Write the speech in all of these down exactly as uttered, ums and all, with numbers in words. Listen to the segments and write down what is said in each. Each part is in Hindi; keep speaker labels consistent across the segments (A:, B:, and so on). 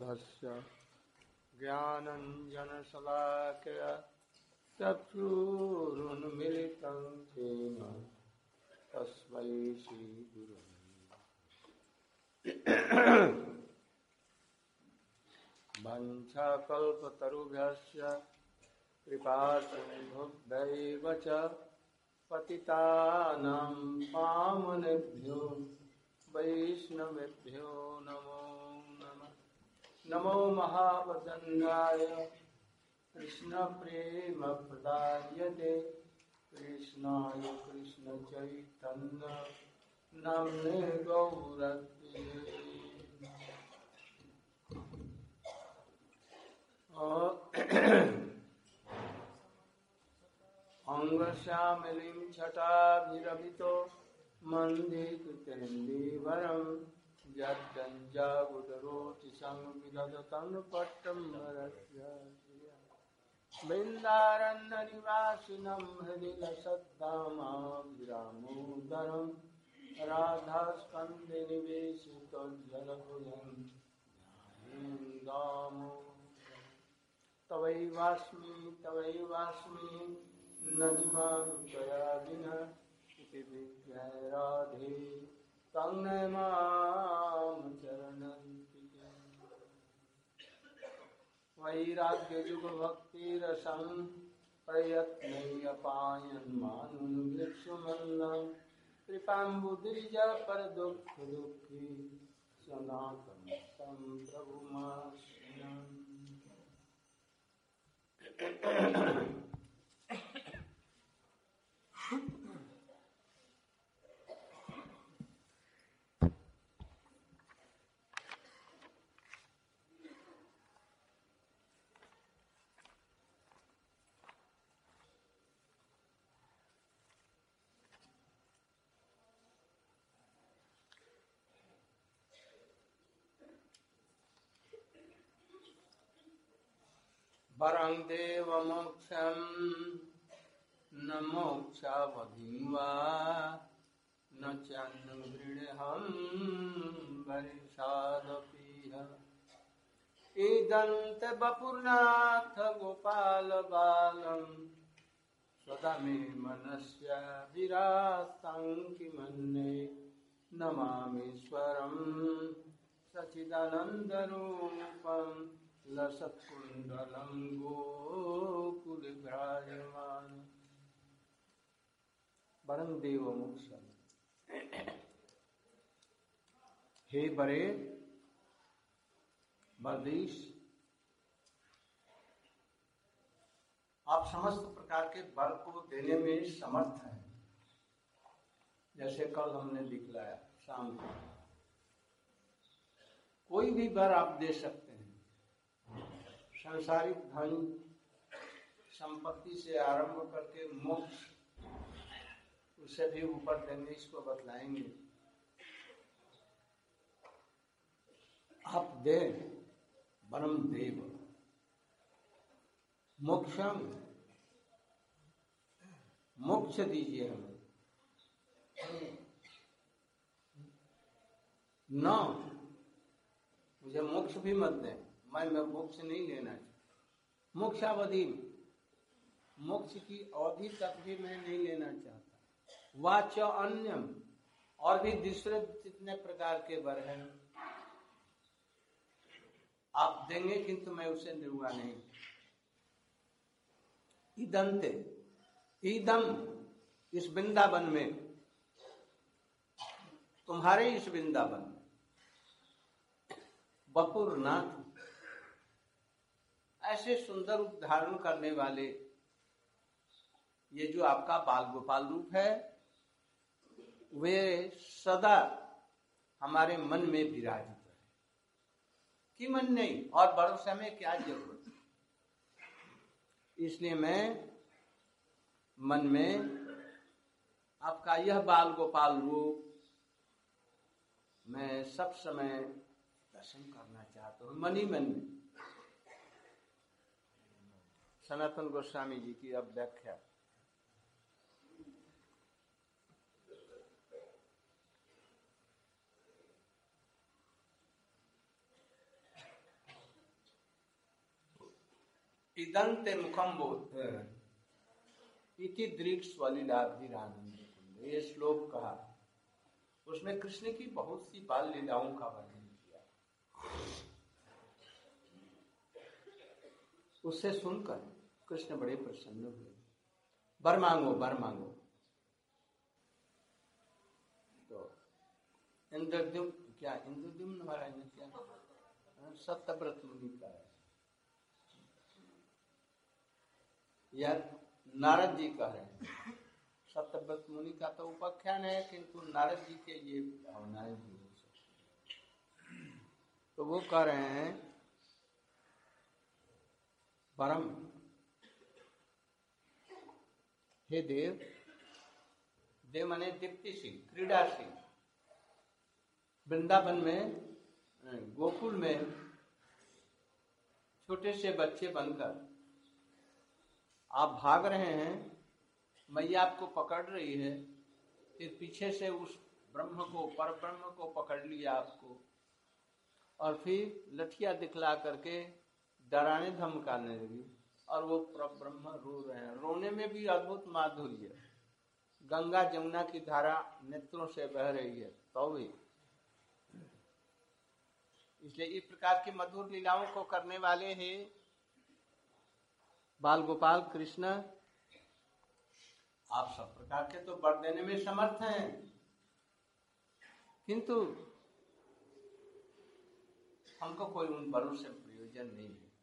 A: समारम्भस्य ज्ञानञ्जनशलाकया चक्षुरुन्मिलितं येन तस्मै श्रीगुरवे वंशाकल्पतरुभ्यश्च कृपासिन्धुभ्यैव च पतितानां पावनेभ्यो वैष्णवेभ्यो नमो नमः। नमो महावदन्याय कृष्णप्रेमप्रदायते कृष्णाय कृष्णचैतन्य नाम्ने गौरत्वे अंगश्यामलिं छटाभिरभितो मन्दीकृतेन्दीवरं यद्दञ्जागुडरोटिसं विदधतं पट्टं वरस्य बृन्दारण्यनिवासिनं हृदि लसद्धामाभिरामोदरं राधास्कन्धे निवेशितो जलभुजं दामो तवैवास्मि तवैवास्मि न जीवामि विना इति विज्ञाय राधे तं नमाम चरणन्ति वैराग्ययुगभक्तिरसं प्रयत्नैर्यपायन् मानुषमन्नं कृपाम्बुदिरिजा परदुःखदुःखी सनातनं तं प्रभुमाश्रयामि। वरं देवमोक्षं न मोक्षावधिं वा न चान्वृणहं वरिषादपीह इदन्त वपुर्नाथ गोपालबालं सदा मे मनस्य विरातं किमन्ये नमामीश्वरं सच्चिदानन्दरूपं लसत्कुण्डलं गोकुलविराजमानं वरं देवमोक्षं। हे बड़े बलदेश, आप समस्त प्रकार के वर को देने में समर्थ हैं। जैसे कल हमने दिखलाया शाम को, कोई भी वर आप दे सकते हैं। सांसारिक धन संपत्ति से आरंभ करके मोक्ष, उससे भी ऊपर देंगे, इसको बतलाएंगे। आप दे वरम देव मोक्षम, मोक्ष दीजिए हमें। न मुझे मोक्ष भी मत दें, मैं मैं मोक्ष नहीं लेना चाहता। मोक्षावधि, मोक्ष की अवधि तक भी मैं नहीं लेना चाहता। वाच अन्यम, और भी दूसरे जितने प्रकार के वर हैं आप देंगे, किंतु मैं उसे लूंगा नहीं। इदंते, इदम, इस वृंदावन में, तुम्हारे इस वृंदावन में वपुरनाथ, ऐसे सुंदर रूप धारण करने वाले ये जो आपका बाल गोपाल रूप है, वे सदा हमारे मन में विराजित है। कि मन नहीं, और भरोसा में क्या जरूरत है। इसलिए मैं मन में आपका यह बाल गोपाल रूप मैं सब समय दर्शन करना चाहता हूँ, मन ही मन में। सनातन गोस्वामी जी की अब व्याख्या। पिदंते मुखम बोध इति दृक् स्वलीलाभिरानंद कुंड। ये श्लोक कहा, उसमें कृष्ण की बहुत सी बाल लीलाओं का वर्णन किया। उससे सुनकर कृष्ण बड़े प्रसन्न हुए। वर मांगो वर मांगो। तो इंद्रद्युम्न क्या इंद्रद्युम्न महाराज ने क्या सत्यव्रत मुनि का है या नारद जी का है। सत्यव्रत मुनि का तो उपाख्यान है, किंतु नारद जी के ये भावनाएं भी हो सकती। तो वो कह रहे हैं परम हे देव, देव माने दीप्तिशील क्रीडाशील। वृंदावन में गोकुल में छोटे से बच्चे बनकर आप भाग रहे हैं, मैया आपको पकड़ रही है, फिर पीछे से उस ब्रह्म को पर ब्रह्म को पकड़ लिया आपको, और फिर लठिया दिखला करके डराने धमकाने लगी, और वो ब्रह्म रो रहे हैं। रोने में भी अद्भुत माधुर्य, गंगा जमुना की धारा नेत्रों से बह रही है तो भी। इसलिए इस प्रकार की मधुर लीलाओं को करने वाले हैं बाल गोपाल कृष्ण। आप सब प्रकार के तो वर देने में समर्थ हैं, किंतु हमको कोई उन वरों से प्रयोजन नहीं है।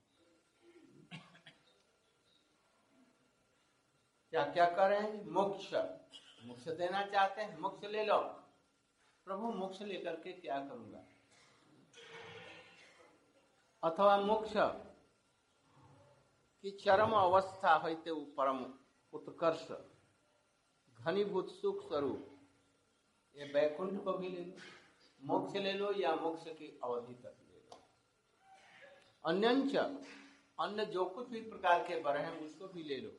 A: क्या क्या कर रहे हैं? मोक्ष मोक्ष देना चाहते हैं, मोक्ष ले लो। प्रभु मोक्ष लेकर के क्या करूंगा? अथवा मोक्ष की चरम अवस्था होते परम उत्कर्ष घनीभूत सुख स्वरूप, ये वैकुंठ को भी ले लो, मोक्ष ले लो या मोक्ष की अवधि तक ले लो। अन्यंच अन्य जो कुछ भी प्रकार के वर हैं उसको भी ले लो।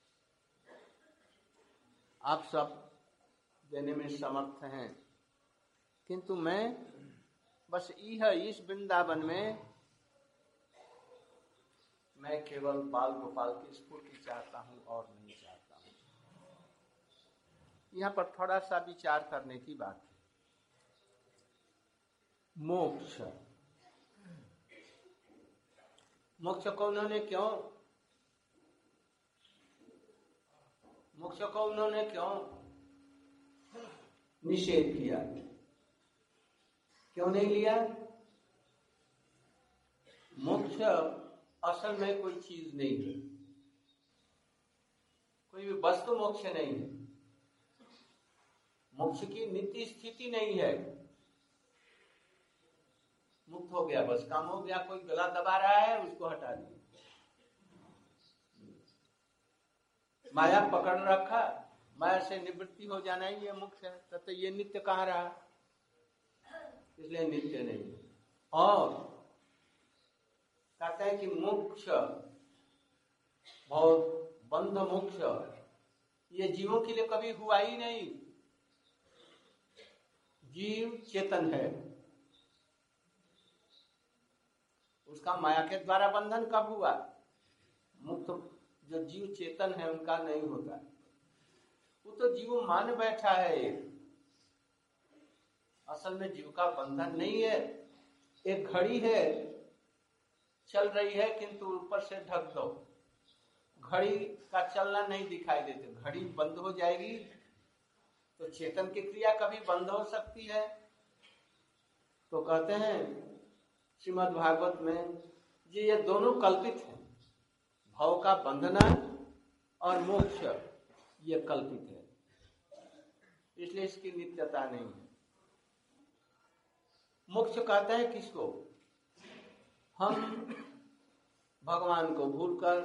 A: आप सब देने में समर्थ हैं, किंतु मैं बस यह इस वृंदावन में मैं केवल बाल गोपाल की स्फूर्ति चाहता हूं और नहीं चाहता हूं। यहाँ पर थोड़ा सा विचार करने की बात है। मोक्ष मोक्ष को उन्होंने क्यों मोक्ष को उन्होंने क्यों निषेध किया? क्यों नहीं लिया? मोक्ष असल में कोई चीज नहीं है, कोई भी वस्तु मोक्ष नहीं है। मोक्ष की नित्य स्थिति नहीं है। मुक्त हो गया, बस काम हो गया। कोई गला दबा रहा है, उसको हटा दिया। माया पकड़ रखा, माया से निवृत्ति हो जाना ही ये मोक्ष है। तब तो ये नित्य कहाँ रहा? इसलिए नित्य नहीं है। और कहते हैं कि मोक्ष बहुत बंध मोक्ष ये जीवों के लिए कभी हुआ ही नहीं। जीव चेतन है, उसका माया के द्वारा बंधन कब हुआ? मुक्त जो जीव चेतन है उनका नहीं होता। वो तो जीव मान बैठा है। असल में जीव का बंधन नहीं है। एक घड़ी है, चल रही है, किंतु ऊपर से ढक दो, घड़ी का चलना नहीं दिखाई देते। घड़ी बंद हो जाएगी तो चेतन की क्रिया कभी बंद हो सकती है? तो कहते हैं श्रीमद् भागवत में जी ये दोनों कल्पित हैं। भाव का बंधना और मोक्ष ये कल्पित है, इसलिए इसकी नित्यता नहीं है। मोक्ष कहते हैं किसको? हम भगवान को भूलकर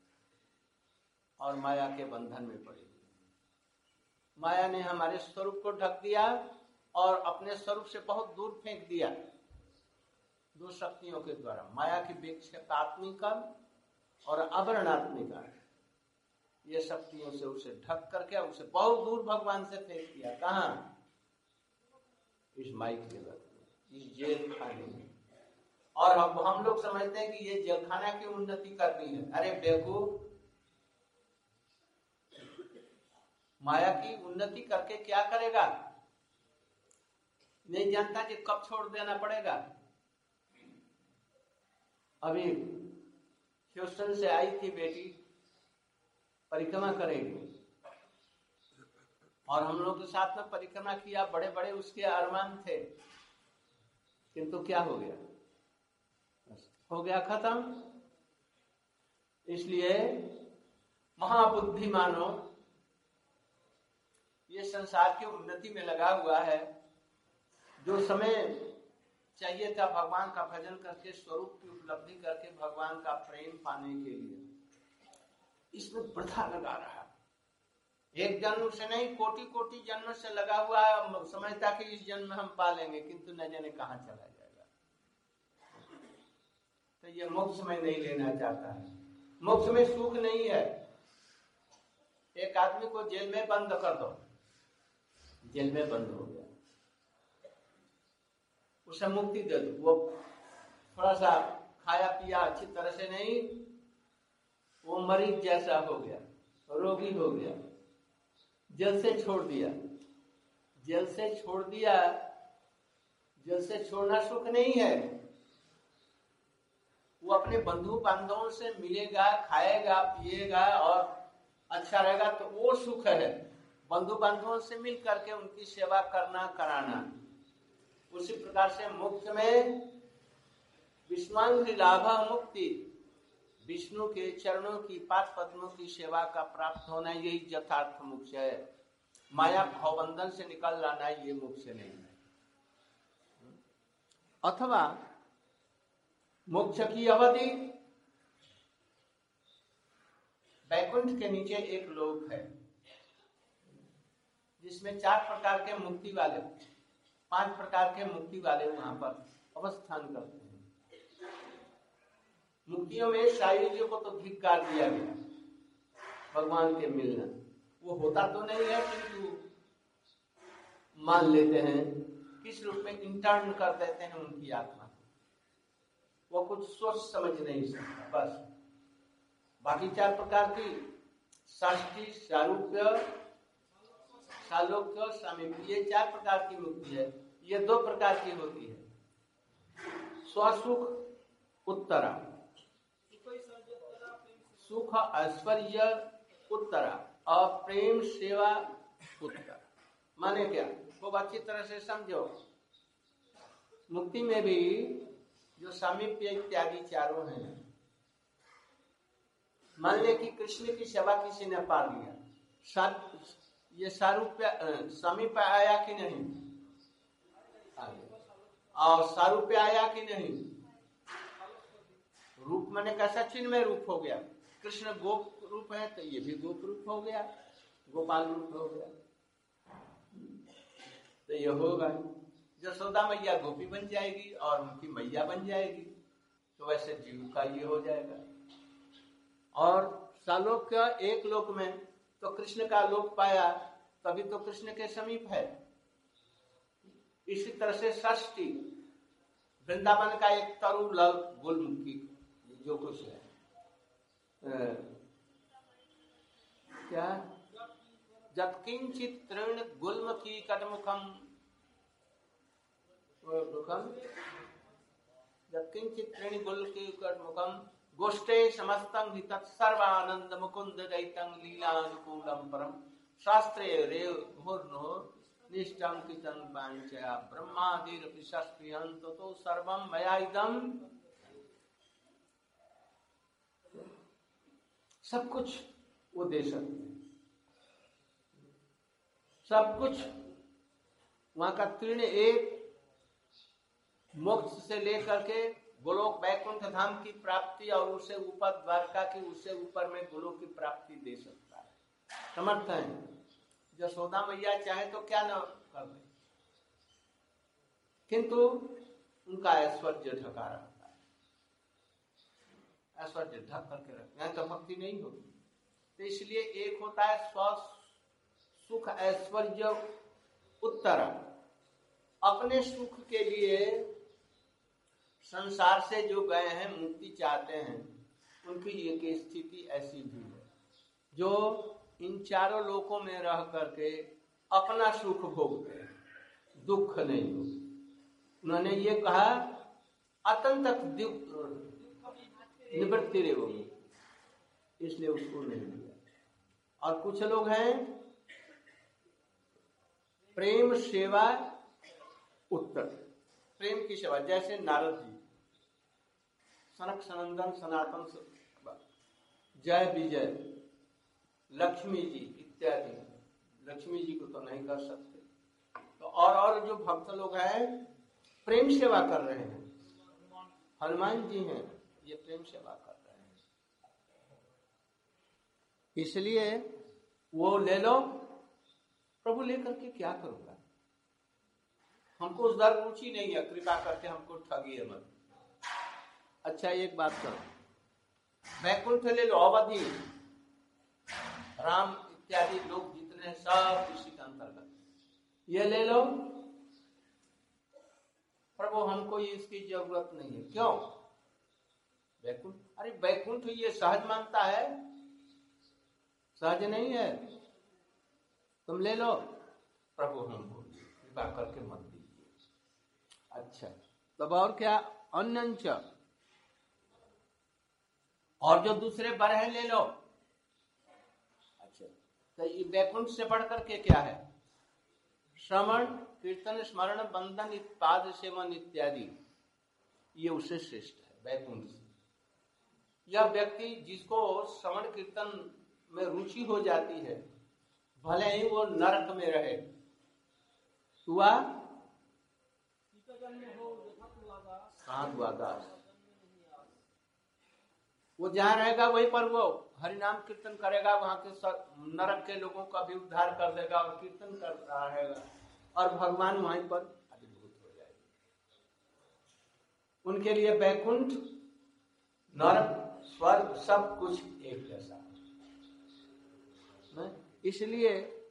A: और माया के बंधन में पड़े। माया ने हमारे स्वरूप को ढक दिया और अपने स्वरूप से बहुत दूर फेंक दिया दो शक्तियों के द्वारा। माया की विक्षेपात्मिका और अवर्णात्मिका, ये शक्तियों से उसे ढक करके उसे बहुत दूर भगवान से फेंक दिया। कहाँ? इस माइक के बाद, इस जेल खाने में। और हम हम लोग समझते हैं कि ये जेलखाना की उन्नति करनी है। अरे बेवकूफ, माया की उन्नति करके क्या करेगा? नहीं जानता कि कब छोड़ देना पड़ेगा। अभी ह्यूस्टन से आई थी बेटी, परिक्रमा करेगी, और हम लोग के साथ में परिक्रमा किया, बड़े बड़े उसके अरमान थे, किंतु क्या हो गया? हो गया खत्म। इसलिए महाबुद्धिमानों, ये संसार की उन्नति में लगा हुआ है। जो समय चाहिए था भगवान का भजन करके, स्वरूप की उपलब्धि करके, भगवान का प्रेम पाने के लिए, इसमें वृथा लगा रहा। एक जन्म से नहीं, कोटि कोटि जन्म से लगा हुआ है, समझता कि इस जन्म में हम पा लेंगे, किंतु न जाने कहाँ चला जाएगा। तो ये मोक्ष में नहीं लेना चाहता है। मोक्ष में सुख नहीं है। एक आदमी को जेल में बंद कर दो, जेल में बंद हो गया, उसे मुक्ति दे दो, वो थोड़ा सा खाया पिया अच्छी तरह से नहीं, वो मरीज जैसा हो गया, रोगी हो गया, जेल से छोड़ दिया, जेल से छोड़ दिया। जेल से छोड़ना सुख नहीं है। वो अपने बंधु बांधवों से मिलेगा, खाएगा, पिएगा और अच्छा रहेगा, तो वो सुख है। बंधु बांधवों से मिल करके उनकी सेवा करना, कराना। उसी प्रकार से मोक्ष में विष्णुंग लाभ मुक्ति, विष्णु के चरणों की, पाद पद्मों की सेवा का प्राप्त होना, यही यथार्थ मोक्ष है। माया भवबंधन से निकल लाना, ये मोक्ष नहीं है। अथवा मोक्ष की अवधि, वैकुंठ के नीचे एक लोक है जिसमें चार प्रकार के मुक्ति वाले, पांच प्रकार के मुक्ति वाले वहां पर अवस्थान करते हैं। मुक्तियों में सायुज्य को तो धिक्कार दिया गया, भगवान के मिलना वो होता तो नहीं है, किंतु मान लेते हैं, किस रूप में इंटर्न कर देते हैं उनकी आत्मा को, वो कुछ सोच समझ नहीं सकता बस। बाकी चार प्रकार की साष्टी, सारूप्य, सालोक्य, सामीप्य, ये चार प्रकार की मुक्ति है। ये दो प्रकार की होती है, स्वसुख उत्तरा, सुख ऐश्वर्य उत्तरा, और प्रेम सेवा उत्तरा। माने क्या? खूब अच्छी तरह से समझो। मुक्ति में भी जो सामीप्य इत्यादि चारों हैं, मान ले कि कृष्ण की सेवा किसी ने पा लिया, ये सारूप्य समीप आया कि नहीं? और सारूप्य आया कि नहीं? रूप मैंने कैसा चिन्ह में रूप हो गया। कृष्ण गोप रूप है तो ये भी गोप रूप हो गया, गोपाल रूप हो गया। तो ये होगा, यशोदा मैया गोपी बन जाएगी और उनकी मैया बन जाएगी, तो वैसे जीव का ये हो जाएगा। और सालोक्य एक लोक में तो कृष्ण का लोक पाया, तभी तो कृष्ण के समीप है। इसी तरह से षष्ठी, वृंदावन का एक तरु लल गुलमुखी जो कुछ है, आ, क्या जत्किंचित तृण गुलमुखी कटमुखम मुखम जत्किंचित तृण गुलमुखी कटमुखम गोष्ठे समस्तं हि तत्सर्वानंद मुकुंद दैतं लीलानुकूलम परम शास्त्रे रेव मुर्नो निष्टंकितं पांचया ब्रह्मादिरपि सस्पृहं ततो सर्वं मया इदं। सब कुछ वो दे सकते हैं, सब कुछ। वहां का तीर्ण एक मोक्ष से लेकर के गोलोक वैकुंठ धाम की प्राप्ति और उससे ऊपर द्वारका की, उससे ऊपर में गोलोक की प्राप्ति दे सकता है, समर्थ है। यशोदा मैया चाहे तो क्या न कर दे, किंतु उनका ऐश्वर्य ढका रहता है, ऐश्वर्य ढक करके रखते हैं, तो भक्ति नहीं होती। तो इसलिए एक होता है स्व सुख ऐश्वर्य उत्तर, अपने सुख के लिए संसार से जो गए हैं, मुक्ति चाहते हैं, उनकी एक स्थिति ऐसी भी है जो इन चारों लोकों में रह करके अपना सुख भोगते हैं, दुख नहीं भोगते। उन्होंने ये कहा अतंतक निवृत्ति रे होगी, इसलिए उसको नहीं लिया। और कुछ लोग हैं प्रेम सेवा उत्तर, प्रेम की सेवा, जैसे नारद जी, सनक सनंदन सनातन जय विजय, लक्ष्मी जी इत्यादि। लक्ष्मी जी को तो नहीं कर सकते, तो और और जो भक्त लोग हैं प्रेम सेवा कर रहे हैं। हनुमान जी हैं, ये प्रेम सेवा कर रहे हैं, इसलिए वो ले लो। प्रभु लेकर के क्या करूंगा, हमको उस दर रुचि नहीं है, कृपा करके हमको ठगिए मत। अच्छा एक बात करो, वैकुंठ ले लो, अवधि, राम इत्यादि लोग जितने सब इसी के अंतर्गत, ये ले लो। प्रभु हमको इसकी जरूरत नहीं है। क्यों? वैकुंठ, अरे वैकुंठ ये सहज मानता है, सहज नहीं है, तुम ले लो। प्रभु हमको कृपा करके मत दीजिए। अच्छा तब और क्या? अन्यंच, और जो दूसरे बड़े हैं ले लो। अच्छा तो ये वैकुंठ से बढ़ करके क्या है? श्रवण कीर्तन स्मरण बंधन पाद सेवन इत्यादि, ये उससे श्रेष्ठ है वैकुंठ से। यह व्यक्ति जिसको श्रवण कीर्तन में रुचि हो जाती है, भले ही वो नरक में रहे, हुआ कहाँ हुआ दास, वो जहाँ रहेगा वहीं पर वो हरि नाम कीर्तन करेगा, वहां के नरक के लोगों का भी उद्धार कर देगा और कीर्तन कर रहा रहेगा, और भगवान वहीं पर अभिभूत हो जाएगा। उनके लिए वैकुंठ, नरक, स्वर्ग सब कुछ एक जैसा। इसलिए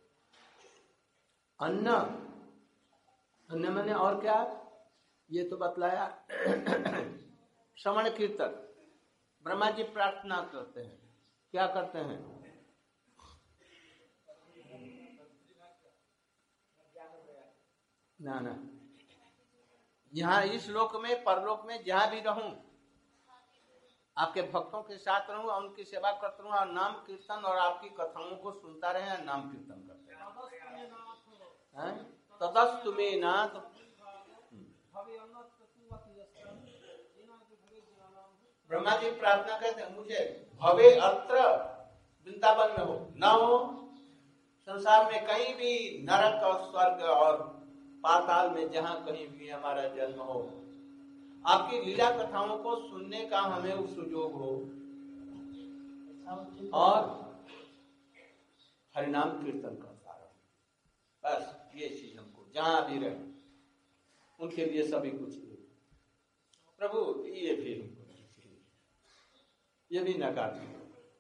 A: अन्न, अन्न मैंने और क्या, ये तो बतलाया। श्रवण कीर्तन, ब्रह्मा जी प्रार्थना करते हैं, क्या करते हैं? ना ना, यहाँ इस लोक में परलोक में जहां भी रहूं, आपके भक्तों के साथ रहूं और उनकी सेवा करता रहूं, और नाम कीर्तन और आपकी कथाओं को सुनता रहे और नाम कीर्तन करते हैं। तदस्तु मे नाथ, ब्रह्मा जी प्रार्थना करते हैं, मुझे भवे अत्र, वृंदावन में हो न हो, संसार में कहीं भी, नरक और स्वर्ग और पाताल में जहां कहीं भी हमारा जन्म हो, आपकी लीला कथाओं को सुनने का हमें सुयोग हो, और हरिनाम कीर्तन करता रहो, बस ये चीज हमको जहां भी रहे, उनके लिए सभी कुछ है। प्रभु ये भी हमको ये भी नकार दिया।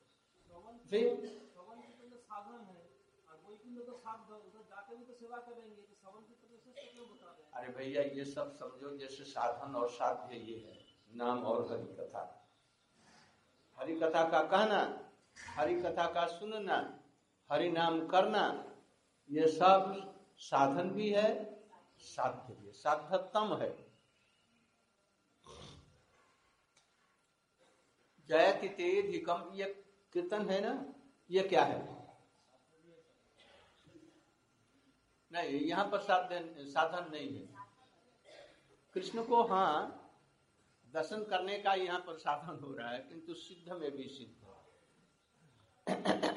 A: अरे भैया ये सब समझो जैसे साधन और साध्य ये है, नाम और हरि कथा। हरि कथा का कहना, हरि कथा का सुनना, हरि नाम करना, ये सब साधन भी है, साध्य भी है, साध्यतम है। जयति तेधिकम, ये कीर्तन है ना, ये क्या है? नहीं, यहाँ पर साधन साधन नहीं है। कृष्ण को हाँ दर्शन करने का यहाँ पर साधन हो रहा है, किंतु सिद्ध में भी सिद्ध है।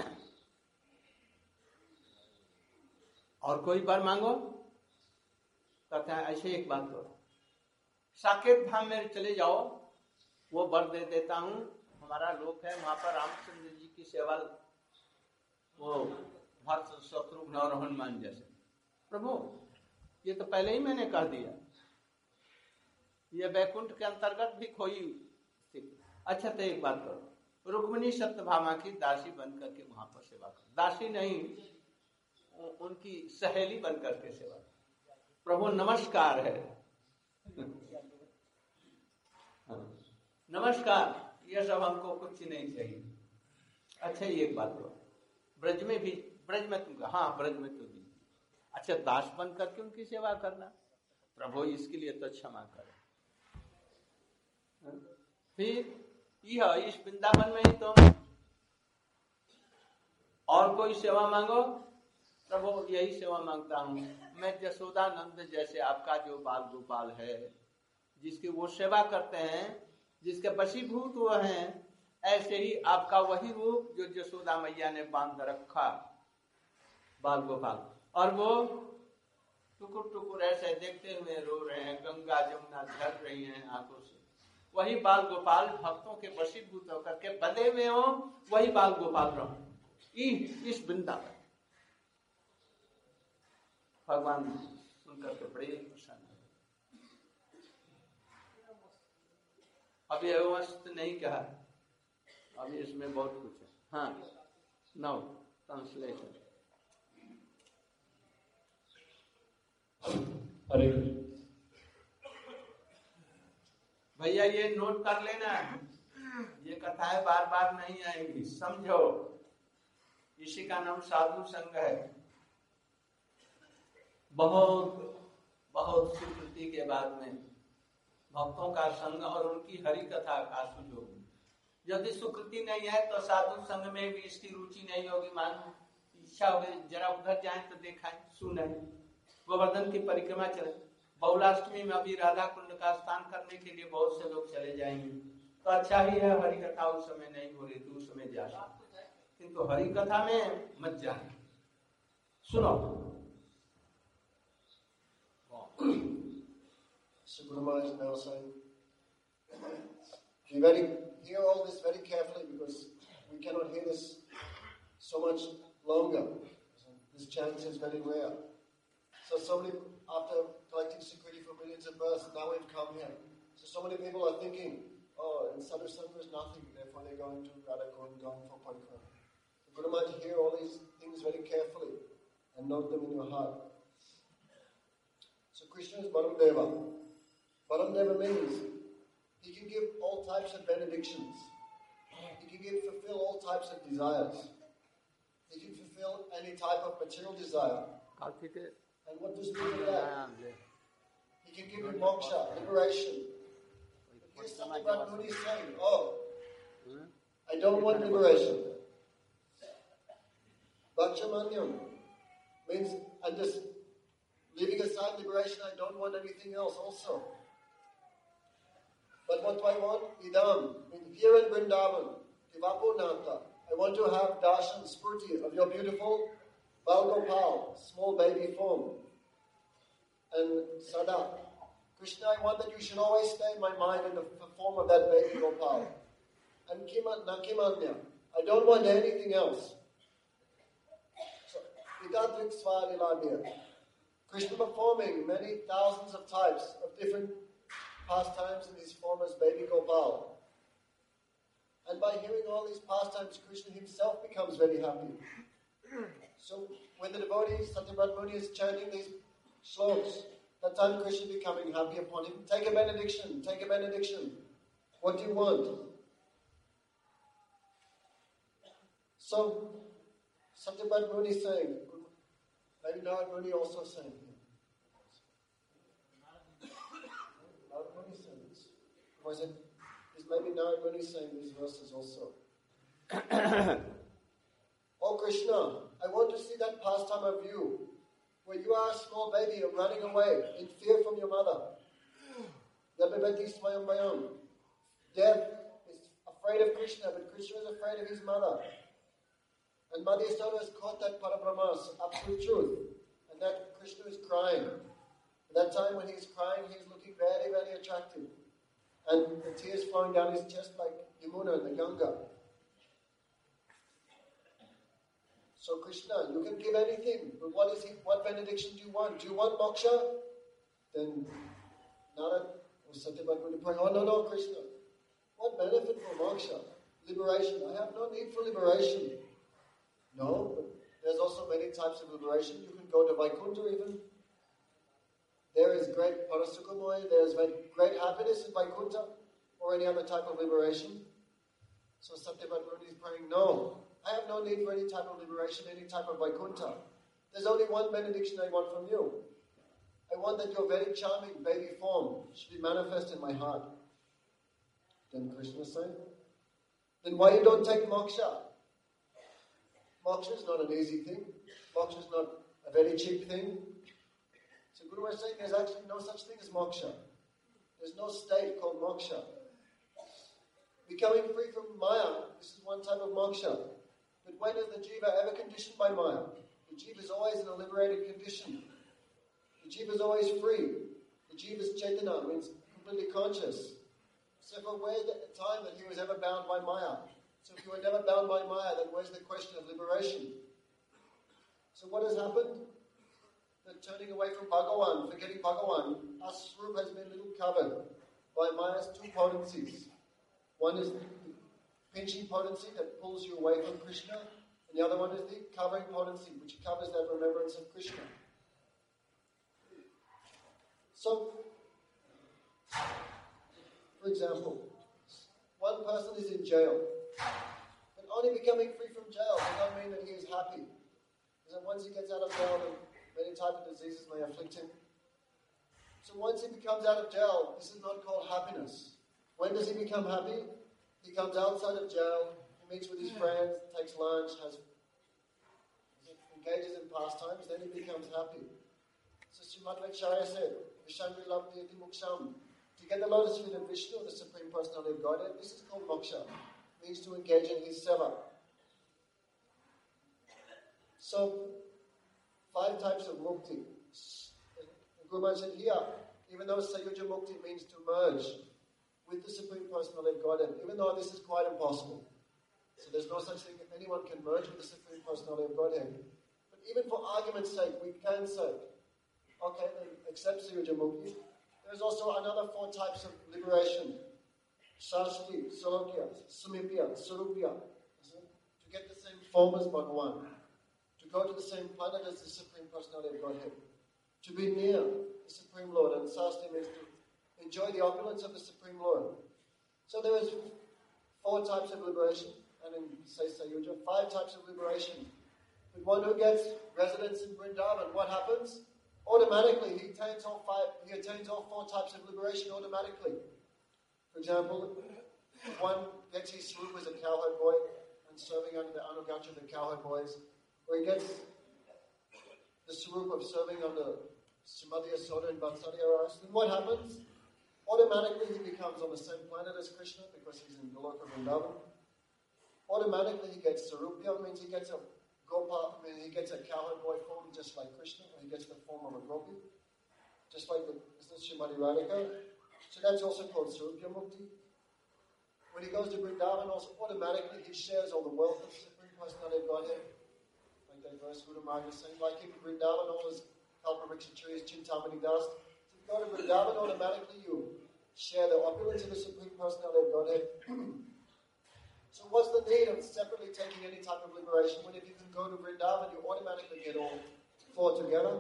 A: और कोई वर मांगो, कहते हैं ऐसे एक बात करो, साकेत धाम में चले जाओ, वो वर दे देता हूँ। हमारा लोक है, वहां पर रामचंद्र जी की सेवा, वो भक्त शत्रुघ्न और हनुमान जैसे। प्रभु ये तो पहले ही मैंने कह दिया, ये वैकुंठ के अंतर्गत भी खोई। अच्छा तो एक बात करो, रुक्मिणी सत्यभामा की दासी बन करके वहां पर सेवा करो, दासी नहीं उनकी सहेली बन करके सेवा करो। प्रभु नमस्कार है। नमस्कार, ये सब हमको कुछ नहीं चाहिए। अच्छा ये एक बात हो, ब्रज में भी, ब्रज में तुम, हाँ ब्रज में तो दी। अच्छा दास बन करके उनकी सेवा करना, प्रभु इसके लिए तो क्षमा करे। फिर यह इस वृंदावन में ही तुम और कोई सेवा मांगो, प्रभु यही सेवा मांगता हूँ मैं, जसोदानंद जैसे आपका जो बाल गोपाल है, जिसकी वो सेवा करते हैं, जिसके वशीभूत वो हैं, ऐसे ही आपका वही रूप जो जसोदा मैया ने बांध रखा बाल गोपाल, और वो टुकुर टुकुर ऐसे देखते हुए रो रहे हैं, गंगा जमुना झर रही हैं आंखों से, वही बाल गोपाल भक्तों के वशीभूत होकर के बंधे हुए हो, वही बाल गोपाल रहो इस वृंदावन। भगवान सुनकर के बड़े प्रसन्न। अभी अवस्थ नहीं कहा, अभी इसमें बहुत कुछ है। हाँ, नाउ ट्रांसलेशन।
B: अरे
A: भैया ये नोट कर लेना, ये कथाएं बार बार नहीं आएंगी, समझो। इसी का नाम साधु संग है। बहुत बहुत स्वीकृति के बाद में भक्तों का संग और उनकी हरि कथा का सुयोग। यदि स्वीकृति नहीं है तो साधु संग में भी इसकी रुचि नहीं होगी। मान इच्छा होगी जरा उधर जाएं तो देखाएं, सुने, गोवर्धन की परिक्रमा चले, बहुलाष्टमी में अभी राधा कुंड का स्नान करने के लिए बहुत से लोग चले जाएंगे, तो अच्छा ही है। हरि कथा उस समय नहीं हो रही तो उस समय जा, किंतु हरि कथा में मत जाए, सुनो।
C: So Guru Maharaj is now saying, you very hear all this very carefully because we cannot hear this so much longer. This chant is very rare. So so many, after collecting security for millions of births, now we've come here. So so many people are thinking, oh, in Sadhu Sangha is nothing, therefore they're going to Radhakund, going for Parikram. So Guru Maharaj, hear all these things very carefully and note them in your heart. So Krishna is Baramdeva. Baramdeva means he can give all types of benedictions. He can give, fulfill all types of desires. He can fulfill any type of material desire. And what does he do with that? He can give you moksha, liberation. Here's something about Muni saying, oh, I don't want liberation. Bhakchamanyam means I'm just leaving aside liberation, I don't want anything else also. But what do I want? Idam. I mean, here in Vrindavan, Divapunanta, I want to have darshan, spurti of your beautiful Balgopal, small baby form. And Sada, Krishna, I want that you should always stay in my mind in the form of that baby Gopal. And Nakimanya, I don't want anything else. So, Vidadrik Svadilabhya. Krishna performing many thousands of types of different pastimes in his form as baby Gopal. And by hearing all these pastimes, Krishna himself becomes very happy. So when the devotee Satyabhat Muni is chanting these shlokas, that time Krishna becoming happy upon him. Take a benediction, take a benediction. What do you want? So Satyabhat Muni is saying, maybe Narad Muni also saying here. Narad Muni saying this. Was it? Is maybe Narad Muni saying these verses also? Oh Krishna, I want to see that pastime of you, where you are a small baby and running away in fear from your mother. Death is afraid of Krishna, but Krishna is afraid of his mother. And Madhyastana has caught that Parabrahma's absolute truth. And that Krishna is crying. At that time when he's crying, he's looking very, very attractive. And the tears flowing down his chest like Yamuna and the Ganga. So Krishna, you can give anything, but what is he, what benediction do you want? Do you want moksha? Then Narad or Satyabhat Muni praying, oh no, no, Krishna. What benefit for moksha? Liberation. I have no need for liberation. No, but there's also many types of liberation. You can go to Vaikuntha even. There is great parasukhamoy, there is great happiness in Vaikuntha. or any other type of liberation? So Satyabhat Muni is praying, no, I have no need for any type of liberation, any type of Vaikuntha. There's only one benediction I want from you. I want that your very charming baby form should be manifest in my heart. Then Krishna said, then why you don't take moksha? Moksha is not an easy thing. Moksha is not a very cheap thing. So Guru was saying there's actually no such thing as moksha. There's no state called moksha. Becoming free from Maya, this is one type of moksha. But when is the jiva ever conditioned by Maya? The jiva is always in a liberated condition. The jiva is always free. The jiva is Chaitanya, means completely conscious. So for where's the time that he was ever bound by Maya? So if you were never bound by Maya, then where's the question of liberation? So what has happened? The turning away from Bhagavan, forgetting Bhagavan, our swarup has been a little covered by Maya's two potencies. One is the pinching potency that pulls you away from Krishna, and the other one is the covering potency, which covers that remembrance of Krishna. So, for example, one person is in jail, but only becoming free from jail does not mean that he is happy. Because once he gets out of jail, then many types of diseases may afflict him. So once he becomes out of jail, this is not called happiness. When does he become happy? He comes outside of jail, he meets with his friends, takes lunch, has engages in pastimes, then he becomes happy. So Srimad Acharya said, Vishamri Labdhi Iti Moksham. To get the lotus feet of Vishnu, the Supreme Personality of Godhead, this is called moksha. It means to engage in his seva. So, five types of mukti. Guru Maharaj said here, even though Sayuja Mukti means to merge with the Supreme Personality of Godhead, even though this is quite impossible. So there's no such thing that anyone can merge with the Supreme Personality of Godhead. But even for argument's sake, we can say, okay, then accept Sayuja Mukti. There's also another four types of liberation. Shashti, Salokya, Samipya, Sarupya. To get the same form as Bhagavan. To go to the same planet as the Supreme Personality of Godhead. To be near the Supreme Lord. And Shashti means to enjoy the opulence of the Supreme Lord. So there is four types of liberation. And in, say, Sayuja, five types of liberation. But one who gets residence in Vrindavan, what happens? Automatically, he attains all five. He attains all four types of liberation automatically. For example, one gets his swarup as a cowherd boy and serving under the anugacha of the cowherd boys, or he gets the swarup of serving under Srimati Yasoda and Vatsalya Ras. Then what happens? Automatically, he becomes on the same planet as Krishna because he's in Goloka Vrindavan. Automatically, he gets sarupya, means he gets a Gopa, I mean, he gets a cowherd boy form just like Krishna, or he gets the form of a gopi, just like the Srimati Radhika. So that's also called Sarupya Mukti. When he goes to Vrindavan, also automatically he shares all the wealth of the Supreme Personality of Godhead. Like that verse Guru Maharaj is saying, like in Vrindavan, all his kalpavriksha trees, chintamani dust. So if you go to Vrindavan, automatically you share the opulence of the Supreme Personality of Godhead. So what's the need of separately taking any type of liberation when if you can go to Vrindavan, you automatically get all four together?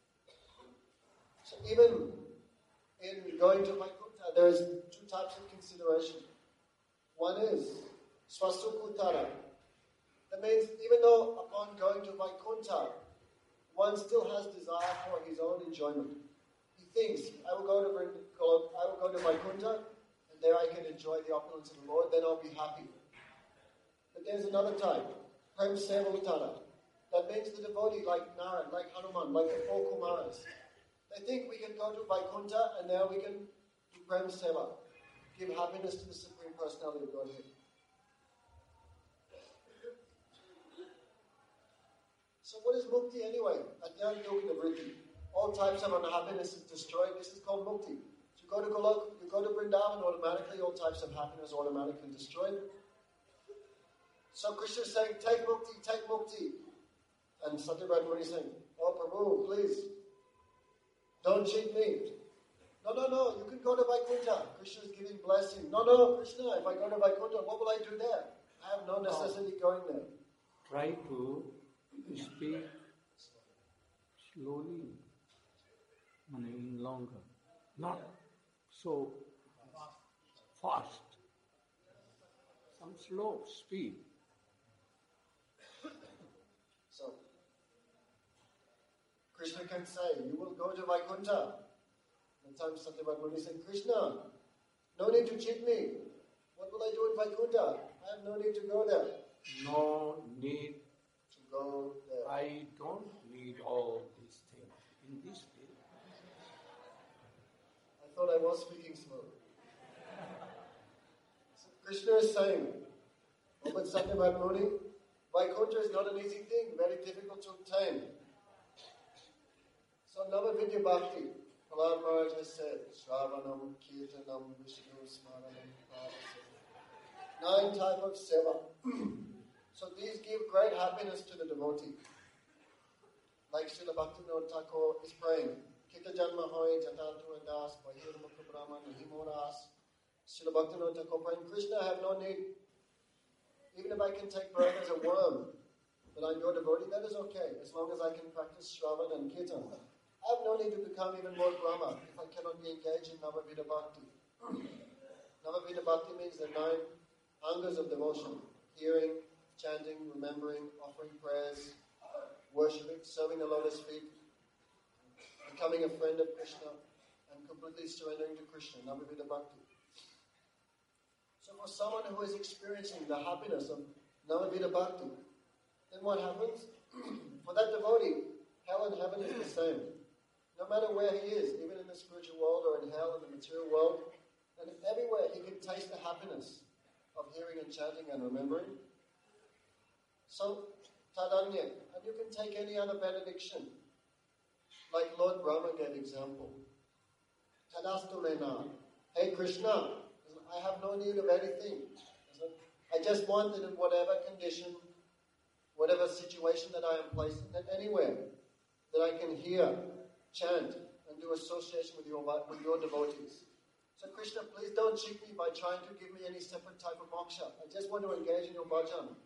C: So even in going to Vaikuntha, there is two types of consideration. One is Swasukutara. That means even though upon going to Vaikuntha, one still has desire for his own enjoyment. He thinks, I will go to I will go to Vaikuntha, and there I can enjoy the opulence of the Lord, then I'll be happy. But there's another type, Prem Sevutara. That means the devotee like Nara, like Hanuman, like the four Kumaras. They think we can go to Vaikuntha and now we can do Prem Seva, give happiness to the Supreme Personality of Godhead. So what is Mukti anyway? Adhyam Yoga Vritti. All types of unhappiness is destroyed. This is called Mukti. So you go to Golok, you go to Vrindavan, automatically all types of happiness automatically destroyed. So Krishna is saying, take mukti, take mukti. And Satyabhat Muni is saying, oh Prabhu, please, don't cheat me. No, no, no, you can go to Vaikuntha. Krishna is giving blessing. No, no, Krishna, if I go to Vaikuntha, what will I do there? I have no necessity oh. going there.
A: Try to speak slowly, I mean longer. Not so fast, some slow speed.
C: So, Krishna can say, you will go to Vaikuntha. At times Satyabhat Muni said, Krishna, no need to cheat me. What will I do in Vaikuntha? I have no need to go there.
A: No need
C: to go there.
A: I don't need all these things in this field.
C: I thought I was speaking slowly. So Krishna is saying, oh, but Satyabhat Muni, Vaikuntha is not an easy thing, very difficult to obtain. So Navavidya Bhakti, Prahlad Maharaj has said, Shravanam, Kirtanam, Vishnu, Smaranam, Padaseva. Nine types of seva. So these give great happiness to the devotee. Like Srila Bhaktivinoda Thakur is praying, Kita Janma Hoy Jatatu Das, Bahirmukha Brahma, Nahimoras. Srila Bhaktivinoda Thakur praying, Krishna, I have no need. Even if I can take birth as a worm, but I'm your devotee, that is okay, as long as I can practice Shravan and Kirtan. I have no need to become even more Brahma if I cannot be engaged in Navavida Bhakti. Navavida Bhakti means the nine angas of devotion: hearing, chanting, remembering, offering prayers, worshipping, serving the lotus feet, becoming a friend of Krishna, and completely surrendering to Krishna, Navavida Bhakti. So for someone who is experiencing the happiness of Navavida Bhakti, then what happens? For that devotee, hell and heaven is the same. No matter where he is, even in the spiritual world or in hell, in the material world, and everywhere he can taste the happiness of hearing and chanting and remembering. So, Tadanya, and you can take any other benediction, like Lord Brahma gave example. Tadastu Lena, hey Krishna, I have no need of anything. I just want that in whatever condition, whatever situation that I am placed in, that anywhere that I can hear, chant, and do association with your, with your devotees. So Krishna, please don't cheat me by trying to give me any separate type of moksha. I just want to engage in your bhajan.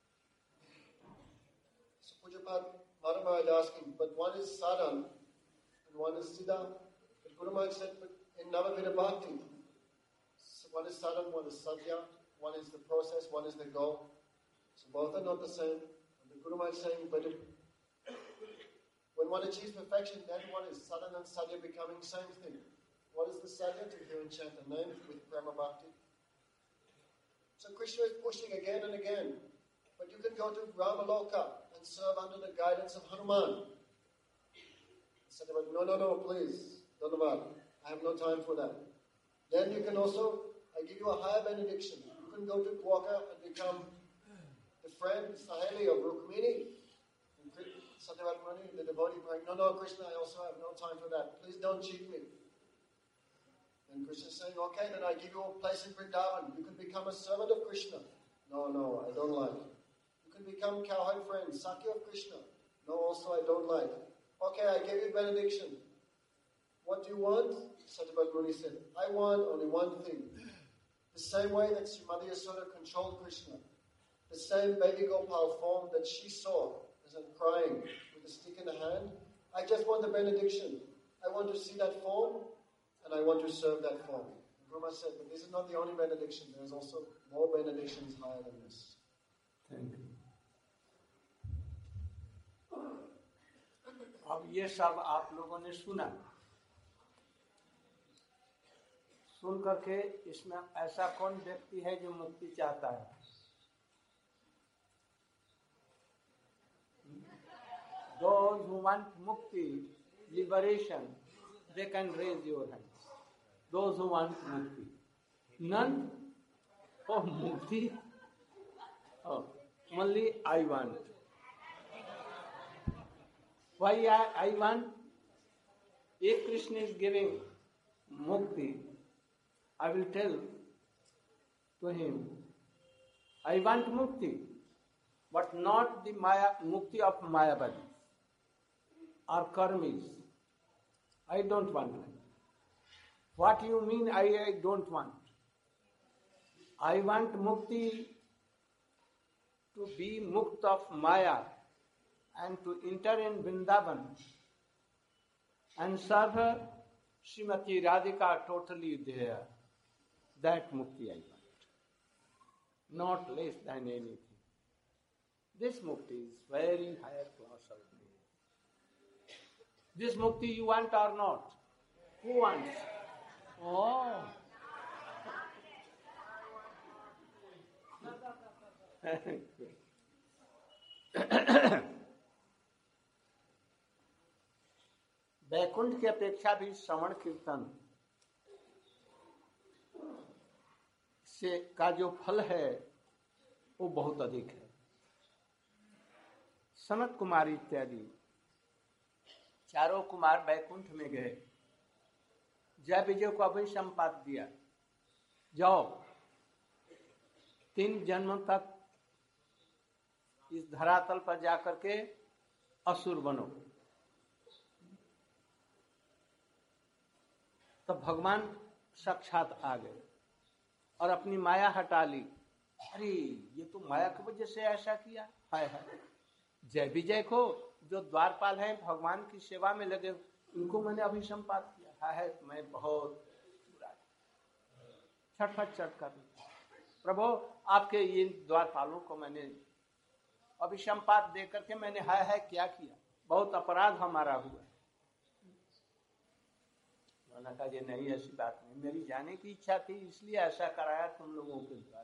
C: So Pujapad Madhava Maharaj asking, but one is sadhan and one is siddha. But Guru Maharaj said, but in Navavida Bhakti, so one is sadhan, one is sadhya, one is the process, one is the goal. So both are not the same. And the Guru Maharaj saying, but if, when one achieves perfection, then one is sadhan and sadhya becoming same thing. What is the sadhya? To hear and chant the name with prema bhakti. So Krishna is pushing again and again. But you can go to Ramaloka and serve under the guidance of Hanuman. He said, no, no, no, please. Dhanavad. I have no time for that. Then you can also, I give you a higher benediction. You can go to Dwarka and become the friend, Saheli of Rukmini. Satyabhat Muni, the devotee praying, no, no, Krishna, I also have no time for that. Please don't cheat me. And Krishna is saying, okay, then I give you a place in Vrindavan. You can become a servant of Krishna. No, no, I don't like. You can become cowherd friend, Sakya of Krishna. No, also I don't like. Okay, I gave you benediction. What do you want? Satyabhat Muni said, I want only one thing. The same way that Srimati Yasoda controlled Krishna, the same baby Gopal form that she saw, and crying with a stick in the hand. I just want the benediction. I want to see that form, and I want to serve that form. Brahma said, but this is not the only benediction. There's also more benedictions higher than this.
A: Thank you. अब ये सब आप लोगों ने सुना, सुन करके इसमें ऐसा कौन व्यक्ति है जो मुक्ति चाहता है? Those who want mukti, liberation, they can raise your hands. Those who want mukti. None? Oh, mukti? Oh, only I want. Why I, I want? If Krishna is giving mukti, I will tell to him, I want mukti, but not the Maya, mukti of Mayavadi or karmis. I don't want that. What you mean I, I don't want? I want mukti to be mukt of Maya and to enter in Vrindavan and serve Srimati Radhika totally there. That mukti I want. Not less than anything. This mukti is very higher class of me. This mukti you want or not? Who wants? Oh. Vaikuntha की अपेक्षा भी श्रवण कीर्तन से का जो फल है वो बहुत अधिक है। सनत कुमार इत्यादि चारों कुमार वैकुंठ में गए, जय विजय को अभिसंपात दिया, जाओ तीन जन्म तक इस धरातल पर जाकर के असुर बनो। तो भगवान साक्षात आ गए और अपनी माया हटा ली। अरे ये तो माया की वजह से ऐसा किया, हाय हाय। जय विजय को जो द्वारपाल हैं भगवान की सेवा में लगे, उनको मैंने अभिसंपात किया, हाय हाय मैं बहुत छटपट चट कर प्रभु आपके ये द्वारपालों को मैंने अभिसंपात दे करके मैंने हाय हाय क्या किया, बहुत अपराध हमारा हुआ। मैंने कहा ये नहीं, ऐसी बात नहीं, मेरी जाने की इच्छा थी इसलिए ऐसा कराया तुम लोगों के द्वारा।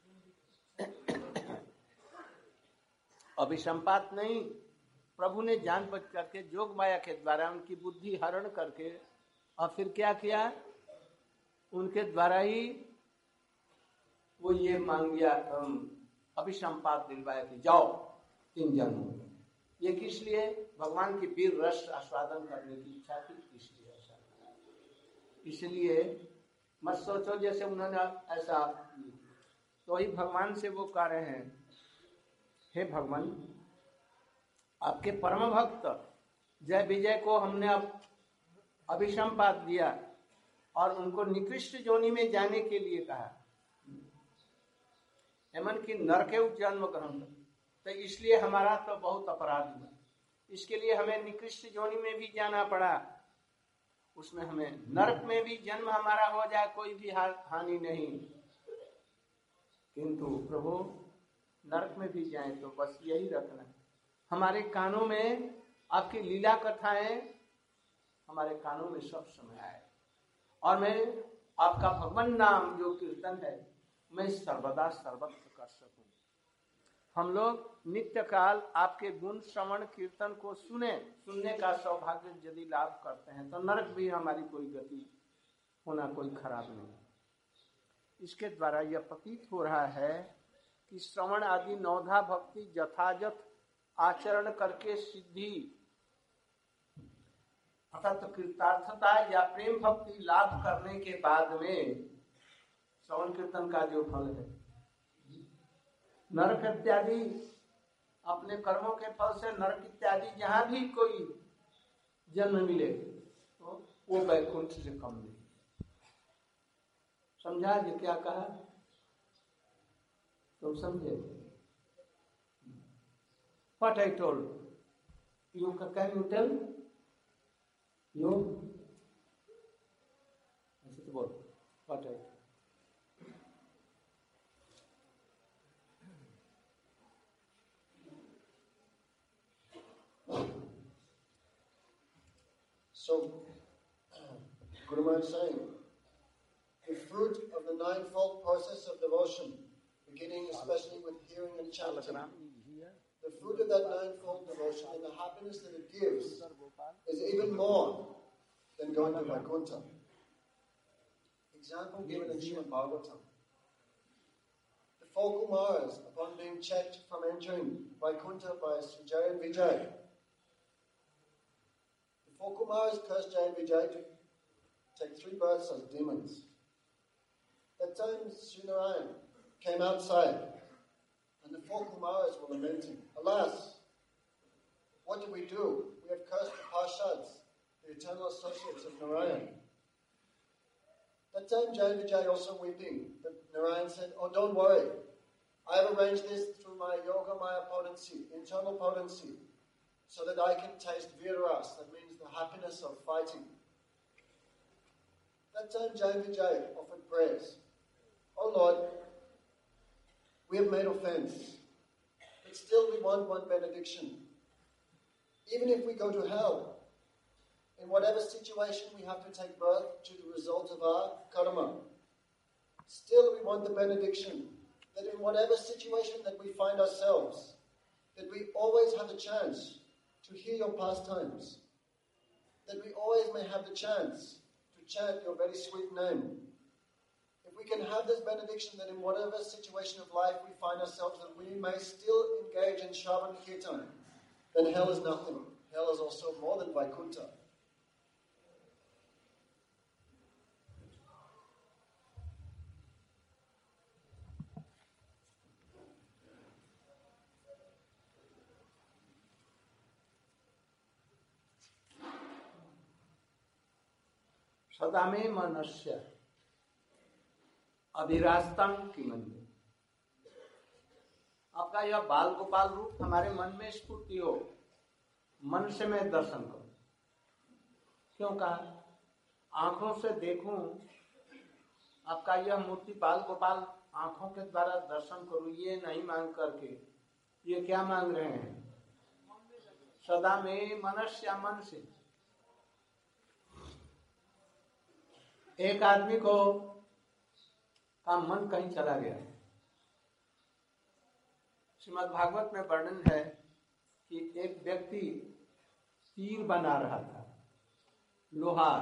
A: अभिसंपात नहीं, प्रभु ने जान बच करके जोग माया के द्वारा उनकी बुद्धि हरण करके और फिर क्या किया, उनके द्वारा ही वो ये मांग लिया, अभिसंपात दिलवाया कि जाओ तीन जन्म। ये किस लिए? भगवान की वीर रस आस्वादन करने की इच्छा थी, इसलिए ऐसा। इसलिए मत सोचो जैसे उन्होंने ऐसा, तो ही भगवान से वो कह रहे हैं, हे भगवान आपके परम भक्त जय विजय को हमने अब अभिसंपात दिया और उनको निकृष्ट जोनि में जाने के लिए कहा, एमन की नरके जन्म ग्रहण, तो इसलिए हमारा तो बहुत अपराध हुआ, इसके लिए हमें निकृष्ट जोनि में भी जाना पड़ा। उसमें हमें नरक में भी जन्म हमारा हो जाए कोई भी हानि नहीं, किंतु प्रभु नरक में भी जाए तो बस यही रखना, हमारे कानों में आपकी लीला कथाएं हमारे कानों में सब समय आए, और मैं आपका भगवान नाम जो कीर्तन है मैं सर्वदा सर्वत्र कर सकूं। हम लोग नित्य काल आपके गुण श्रवण कीर्तन को सुने, सुनने का सौभाग्य यदि लाभ करते हैं तो नरक भी हमारी कोई गति होना कोई खराब नहीं। इसके द्वारा यह प्रतीत हो रहा है कि श्रवण आदि नौधा भक्ति यथाजथ आचरण करके सिद्धि अर्थात तो कृतार्थता या प्रेम भक्ति लाभ करने के बाद में श्रवण कीर्तन का जो फल है, नरक इत्यादि अपने कर्मों के फल से नरक इत्यादि जहां भी कोई जन्म मिले तो वो वैकुंठ से कम नहीं। समझा ये क्या कहा? तुम समझे? What I told you, can you tell? You? ऐसे तो बोल, what I
C: So, Guru Maharaj is saying, the fruit of the ninefold process of devotion, beginning especially with hearing and chanting, the fruit of that ninefold devotion and the happiness that it gives is even more than going to Vaikuntha. Example given in Srimad Bhagavatam. The four Kumaras, upon being checked from entering Vaikuntha by Srijaya and Vijay, the four Kumaras cursed Jaya and Vijay to take three births as demons. That time Srinarayan came outside and the four Kumaras were lamenting, alas, what did we do? We have cursed the Parshads, the eternal associates of Narayan. That time Jaya and Vijay also weeping, but Narayan said, oh, don't worry. I have arranged this through my yoga maya potency, internal potency, so that I can taste Virras, that means the happiness of fighting. That time Jaya and Vijay offered prayers. oh Lord, we have made offense, but still we want one benediction. Even if we go to hell, in whatever situation we have to take birth to the result of our karma, still we want the benediction that in whatever situation that we find ourselves, that we always have a chance to hear your pastimes, that we always may have the chance to chant your very sweet name. If we can have this benediction that in whatever situation of life we find ourselves, that we may still engage in Shravan Kirtan, then hell is nothing. Hell is also more than Vaikuntha.
A: सदा में मनस्य अभिरास्तम की मंदिर। आपका यह बाल गोपाल रूप हमारे मन में स्फूर्ति हो, मन से मैं दर्शन करूं। क्यों कहा? आंखों से देखूं आपका यह मूर्ति बाल गोपाल, आंखों के द्वारा दर्शन करूं, ये नहीं मांग करके। ये क्या मांग रहे हैं? सदा में मनस्य, मन से। एक आदमी को का मन कहीं चला गया। श्रीमद् भागवत में वर्णन है कि एक व्यक्ति तीर बना रहा था, लोहार,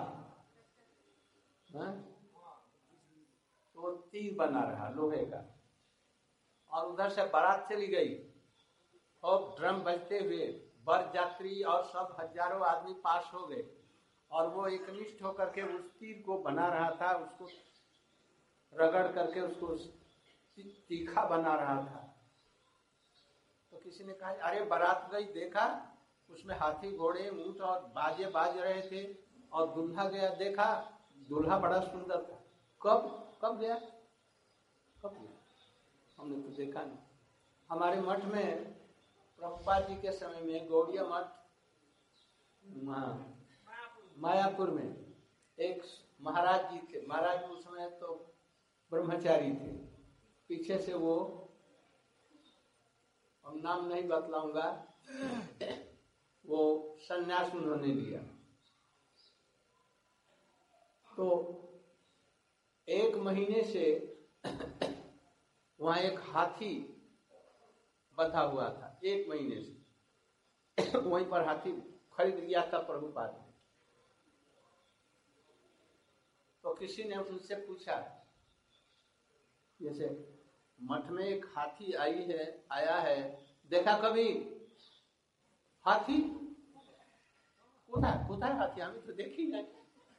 A: तो वो तीर बना रहा लोहे का, और उधर से बारात चली गई और ड्रम बजते हुए बर यात्री और सब हजारों आदमी पास हो गए, और वो एकनिष्ठ होकर के उस तीर को बना रहा था, उसको रगड़ करके उसको तीखा बना रहा था। तो किसी ने कहा, अरे बारात गई, देखा उसमें हाथी घोड़े ऊंट और बाजे बाज रहे थे, और दूल्हा गया, देखा दूल्हा बड़ा सुंदर था। कब कब गया कब गया हमने तो देखा नहीं। हमारे मठ में प्रभुपाद जी के समय में गौड़िया मठ मायापुर में एक महाराज जी थे। महाराज उस समय तो ब्रह्मचारी थे। पीछे से वो, हम नाम नहीं बतलाऊंगा, वो संन्यास उन्होंने लिया। तो एक महीने से वहां एक हाथी बंधा हुआ था, एक महीने से वहीं पर हाथी खरीद लिया था प्रभुपाद ने। तो किसी ने उनसे पूछा, जैसे मठ में एक हाथी आई है आया है, देखा कभी हाथी? कोथा कोथा हाथी, हमें तो देखी नहीं।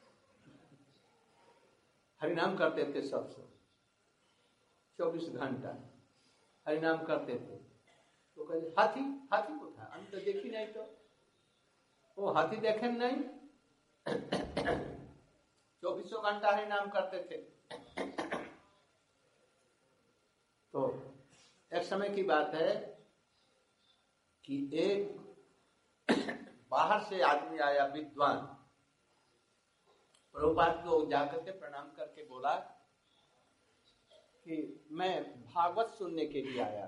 A: हरिनाम करते थे सब सब चौबीस घंटा हरिनाम करते थे। तो कहते हाथी हाथी कोथा, हम तो देखी नहीं। तो वो हाथी देखे नहीं, चौबीसों घंटा हरिनाम करते थे। तो एक समय की बात है कि एक बाहर से आदमी आया, विद्वान, प्रभुपाद को जाकर के प्रणाम करके बोला कि मैं भागवत सुनने के लिए आया।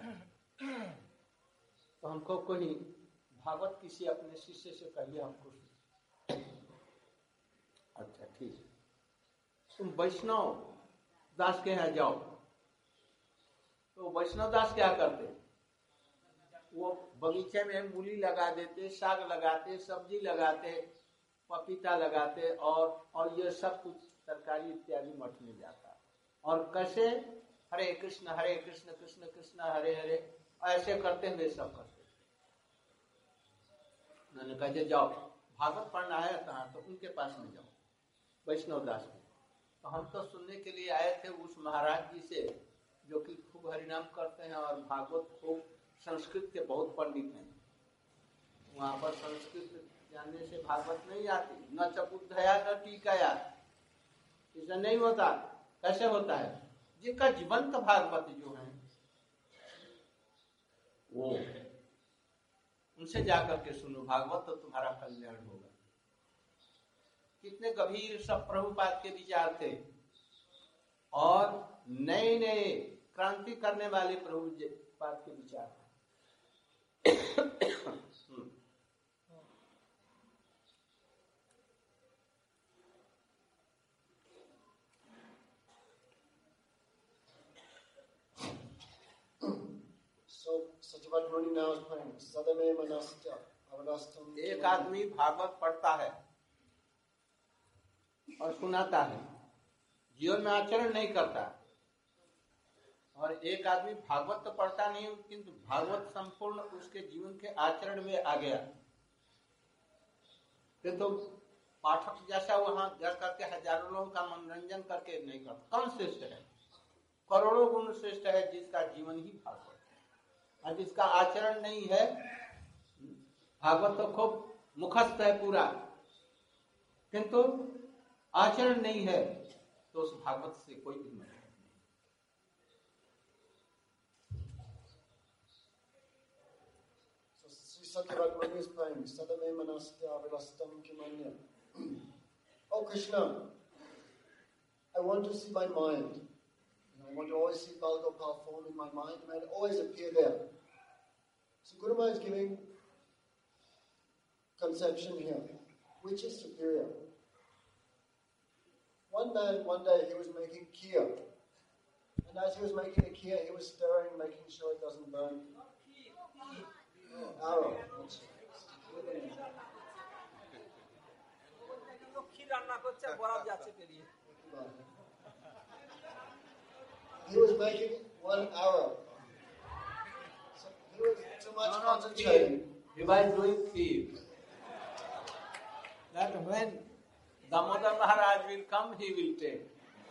A: तो हमको कोई भागवत किसी अपने शिष्य से कहिए हमको। अच्छा ठीक है, तुम वैष्णव दास के यहाँ जाओ। तो वैष्णव दास क्या करते? वो बगीचे में मूली लगा देते, साग लगाते, सब्जी लगाते, पपीता लगाते, और और ये सब कुछ तरकारी इत्यादि मठ में जाता। और कैसे? हरे कृष्ण हरे कृष्ण कृष्ण कृष्ण हरे हरे, ऐसे करते हुए सब करते। मैंने कहा जाओ भागवत पढ़ना आया कहाँ, तो उनके पास में जाओ, वैष्णव दास में। तो हम तो सुनने के लिए आए थे उस महाराज जी से, जो कि खूब हरिनाम करते हैं और भागवत खूब, संस्कृत के बहुत पंडित हैं। वहाँ पर संस्कृत जानने से भागवत नहीं आती, न चबुद्धया न टीकाया, ऐसा नहीं होता। कैसे होता है? जिनका जीवंत भागवत जो है वो, उनसे जाकर के सुनो भागवत, तो तुम्हारा कल्याण होगा। कितने गंभीर सब प्रभुपाद के विचार थे। और नए नए क्रांति करने वाले प्रभुपाद के विचार हैं।
C: So Satyavat Muni now is praying. Sadame manasya avadastam.
A: एक आदमी भागवत पढ़ता है और सुनाता है, जीवन में आचरण नहीं करता, और एक आदमी भागवत तो पढ़ता नहीं किंतु भागवत संपूर्ण उसके जीवन के आचरण में आ गया, किंतु तो पाठक जैसा वहां जा करके हजारों लोगों का मनोरंजन करके नहीं करता। कौन श्रेष्ठ है? करोड़ों गुण श्रेष्ठ है जिसका जीवन ही भागवत है, और जिसका आचरण नहीं है। भागवत तो खूब मुखस्थ है पूरा, किंतु आचरण नहीं है, तो उस भागवत से कोई भी मतलब नहीं।
C: So Sri Satyavat Muni is praying. Sadame manasya avadastam kimanya. Oh Krishna, I want to see my mind. I want to always see Balgopal form in my mind, and it always appear there. So Guru Maharaj is giving conception here. Which is superior? One man, one day, he was making kheer. And as he was making the kheer, he was stirring, making sure it doesn't burn. Oh, arrow. He was making one arrow. So he was too much
A: No, no,
C: concentrating.
A: He was doing kheer. That when Damodar Maharaj will come, he will take.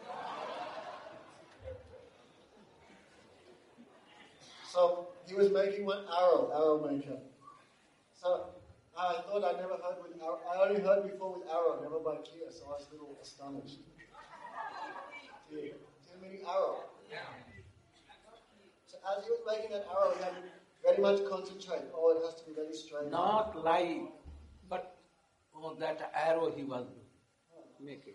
C: So he was making one arrow, arrow maker. So I thought I never heard with arrow. I only heard before with arrow, never by kheer, so I was a little astonished. Too, too many arrow. So as he was making that arrow, he had to very much concentrate. Oh, it has to be very straight.
A: Not light, but oh, that arrow he was making.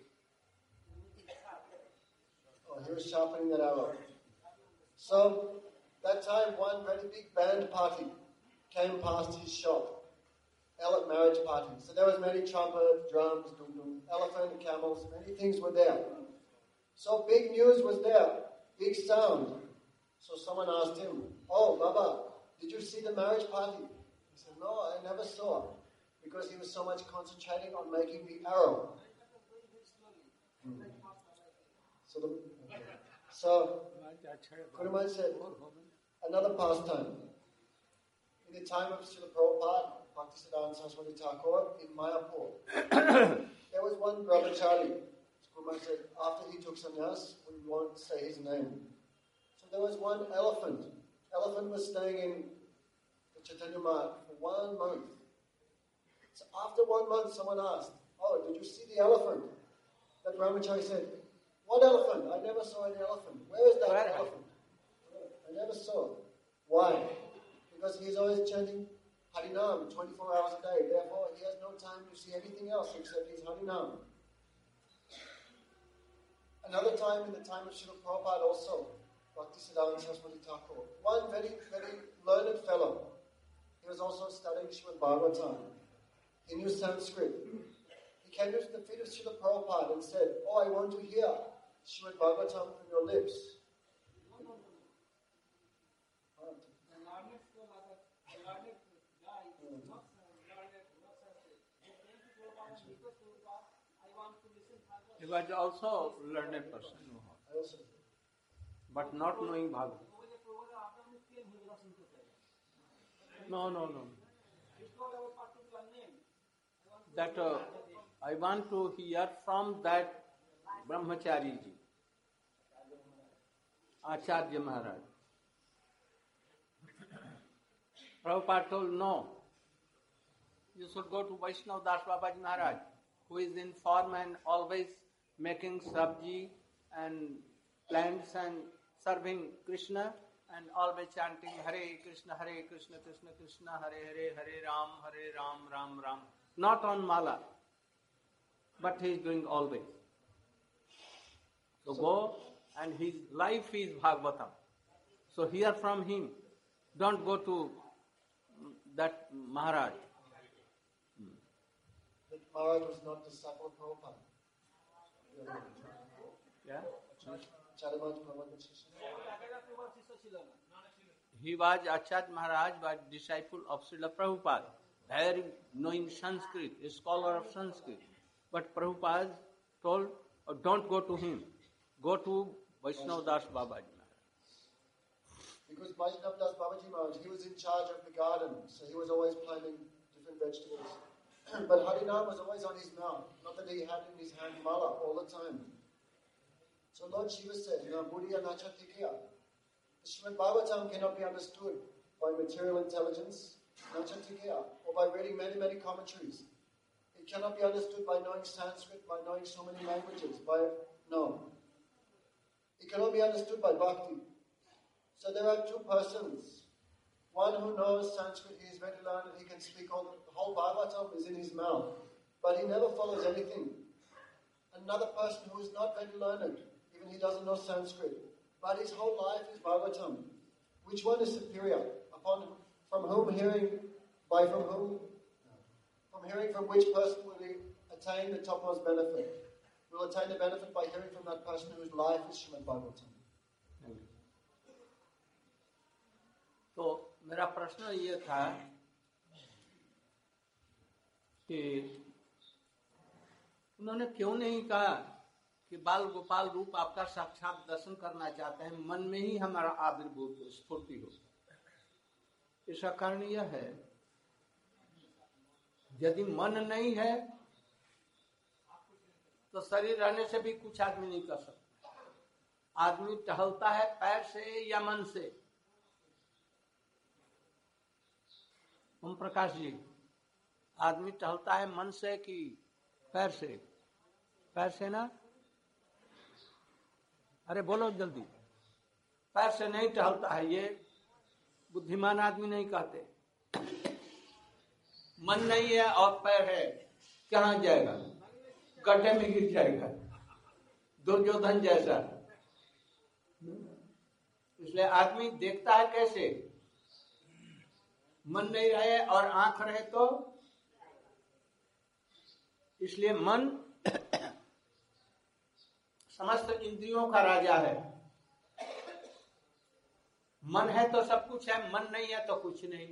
C: Oh, he was sharpening that arrow. So that time, one very big band party came past his shop. Ele- marriage party. So there was many trumpet, drums, dum dum, elephant, camels, many things were there. So big news was there, big sound. So someone asked him, "Oh, Baba, did you see the marriage party?" He said, "No, I never saw," because he was so much concentrating on making the arrow. Hmm. So the so Guru Maharaj said another pastime. In the time of Srila Prabhupada, Bhaktisiddhanta Saraswati Thakur in Mayapur, there was one brahmachari. Guru Maharaj said after he took sannyas, we won't say his name. So there was one elephant. Elephant was staying in the Chaitanya Marg for one month. So after one month, someone asked, "Oh, did you see the elephant?" That brahmachari said, "What elephant? I never saw any elephant. Where is that
A: Where?
C: elephant? I never saw." Why? Because he is always chanting Harinam twenty-four hours a day. Therefore, he has no time to see anything else except his Harinam. Another time, in the time of Srila Prabhupada also, Bhaktisiddhanta Saraswati Thakur, one very, very learned fellow. He was also studying Srimad Bhagavatam. He knew Sanskrit. He came to the feet of Srila Prabhupada and said, "Oh, I want to hear Srimad Bhagavatam from your lips."
A: He was also a learned person,
C: I also
A: but not knowing Bhagavad. No, no, no. That uh, I want to hear from that Brahmachari ji, Acharya Maharaj. Prabhupada told, "No, you should go to Vaishnav Das Babaji Maharaj, who is in form and always making sabji and plants and serving Krishna and always chanting Hare Krishna, Hare Krishna, Krishna Krishna, Hare Hare, Hare Ram, Hare Ram, Ram Ram." Not on mala, but he is doing always. So go and his life is Bhagavatam. So hear from him. Don't go to that Maharaj.
C: That Maharaj was not disciple of Prabhupada.
A: Yeah?
C: Charamaj Prabhupada Shishya.
A: He was, Acharya Maharaj was disciple of Srila Prabhupada, very knowing Sanskrit, a scholar of Sanskrit. But Prabhupada told, oh, don't go to him, go to Vaishnav Das Babaji Maharaj.
C: Because Vaishnav Das Babaji Maharaj, he was in charge of the garden, so he was always planting different vegetables. But Harinam was always on his mouth, not that he had in his hand mala all the time. So Lord Shiva said, Na buddhiya nachatikya. The Srimad Bhagavatam cannot be understood by material intelligence, nachatikya, or by reading many, many commentaries. It cannot be understood by knowing Sanskrit, by knowing so many languages, by, no. It cannot be understood by bhakti. So there are two persons. One who knows Sanskrit, he is very learned, he can speak all the, the whole Bhagavatam is in his mouth, but he never follows anything. Another person who is not very learned, even he doesn't know Sanskrit, but his whole life is Bhagavatam. Which one is superior? Upon from whom hearing, by from whom, from hearing from which person will he attain the topmost benefit? Will attain the benefit by hearing from that person whose life is Srimad Bhagavatam.
A: तो मेरा प्रश्न ये था कि उन्होंने क्यों नहीं कहा कि बाल गोपाल रूप आपका साक्षात दर्शन करना चाहते हैं, मन में ही हमारा आविर्भूत स्फूर्ति हो। इसका कारण यह है, यदि मन नहीं है तो शरीर रहने से भी कुछ आदमी नहीं कर सकता। आदमी टहलता है पैर से या मन से। ओम प्रकाश जी, आदमी टहलता है मन से कि पैर से? पैर से ना? अरे बोलो जल्दी। पैर से नहीं टहलता है, ये बुद्धिमान आदमी नहीं कहते। मन नहीं है और पैर है, कहाँ जाएगा? गड्ढे में गिर जाएगा, दुर्योधन जैसा। इसलिए आदमी देखता है कैसे? मन नहीं रहे और आंख रहे तो। इसलिए मन समस्त इंद्रियों का राजा है। मन है तो सब कुछ है, मन नहीं है तो कुछ नहीं।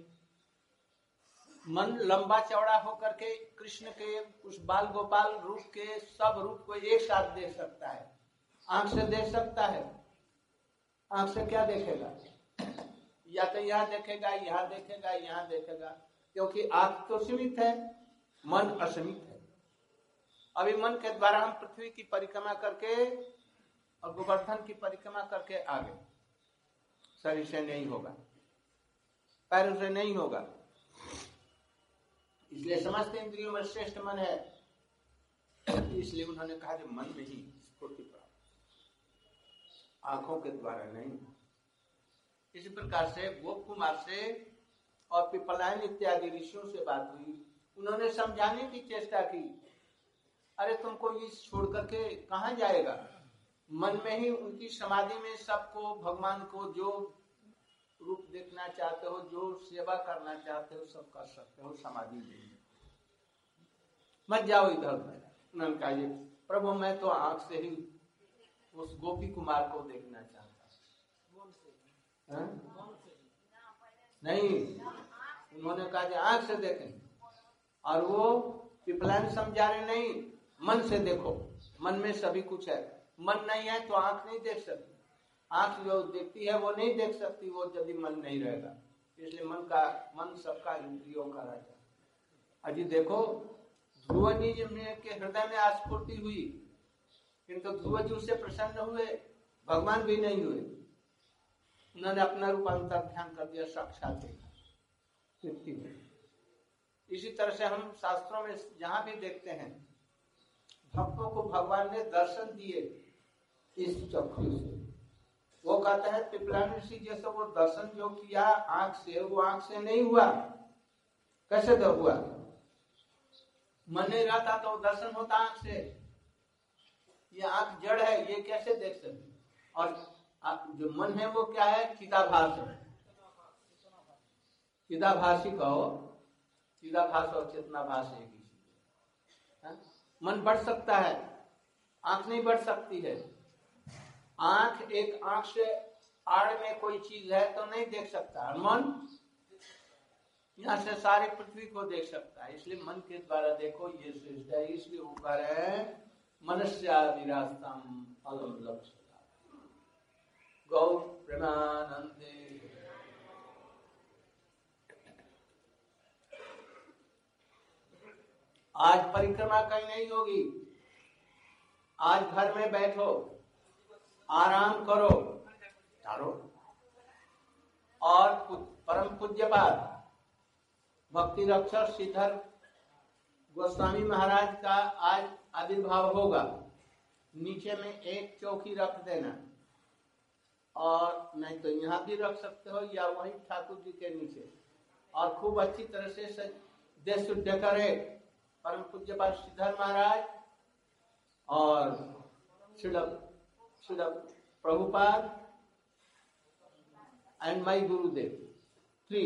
A: मन लंबा चौड़ा होकर के कृष्ण के उस बाल गोपाल रूप के सब रूप को एक साथ देख सकता है। आंख से देख सकता है? आंख से क्या देखेगा? या तो यहाँ देखेगा, यहाँ देखेगा, यहाँ देखेगा, क्योंकि आंख तो सीमित है, मन असीमित है। अभी मन के द्वारा हम पृथ्वी की परिक्रमा करके और गोवर्धन की परिक्रमा करके आ गए। शरीर से नहीं होगा, पैरों से नहीं होगा। इसलिए समस्त इंद्रियों में श्रेष्ठ मन है। इसलिए उन्होंने कहा कि मन में ही स्फूर्ति प्राप्त, आंखों के द्वारा नहीं। इसी प्रकार से गोप कुमार से और पिपलायन इत्यादि ऋषियों से बात हुई। उन्होंने समझाने की चेष्टा की, अरे तुमको ये छोड़ करके कहाँ जाएगा? मन में ही उनकी समाधि में सबको, भगवान को जो रूप देखना चाहते हो, जो सेवा करना चाहते हो, सब कर सकते हो समाधि में। मत जाओ इधर उधर। उन्होंने कहा, ये प्रभु मैं तो आंख से ही उस गोपी कुमार को देखना चाहता हूँ। नहीं, उन्होंने कहा कि आंख से देखें, और वो पिपलायन समझा रहे, नहीं, मन से देखो। मन में सभी कुछ है। मन नहीं है तो आंख नहीं देख सकती। आंख जो देखती है वो नहीं देख सकती, वो यदि मन नहीं रहेगा। इसलिए मन का मन सबका इंद्रियों का राजा। अजी देखो, ध्रुव जी के हृदय में आस्फूर्ति हुई, किंतु ध्रुव जी उससे प्रसन्न हुए, भगवान भी नहीं हुए। उन्होंने अपना रूपांतर ध्यान कर दिया, साक्षात देखा तृप्ति में। इसी तरह से हम शास्त्रों में जहां भी देखते हैं, भक्तों को भगवान ने दर्शन दिए इस चक्षु से। वो कहते हैं पिपलायन ऋषि जैसे वो दर्शन जो किया आंख से, वो आंख से नहीं हुआ। कैसे तो हुआ? मन नहीं रहा था तो दर्शन होता आंख से। ये आंख जड़ है, ये कैसे देख सकते? और जो मन है वो क्या है? चिदाभास है। चिदाभासी कहो, चिदाभास और चेतनाभास एक ही चीज है। मन बढ़ सकता है, आंख नहीं बढ़ सकती है। आंख एक आंख से आड़ में कोई चीज है तो नहीं देख सकता, और मन यहाँ से सारे पृथ्वी को देख सकता है। इसलिए मन के द्वारा देखो, ये श्रेष्ठ है। इसलिए ऊपर है मनस्यादिरास्तम अलम लक्ष्य गौ प्रेमानंदे। आज परिक्रमा कहीं नहीं होगी, आज घर में बैठो, आराम करो करो और परम पूज्यपाद भक्ति रक्षक श्रीधर गोस्वामी महाराज का आज आविर्भाव होगा। नीचे में एक चौकी रख देना, और नहीं तो यहाँ भी रख सकते हो या वहीं ठाकुर जी के नीचे, और खूब अच्छी तरह से दे शुड डेकोरेट परम पूज्यपाद श्रीधर महाराज और Srila Srila Prabhupada and my Gurudev, three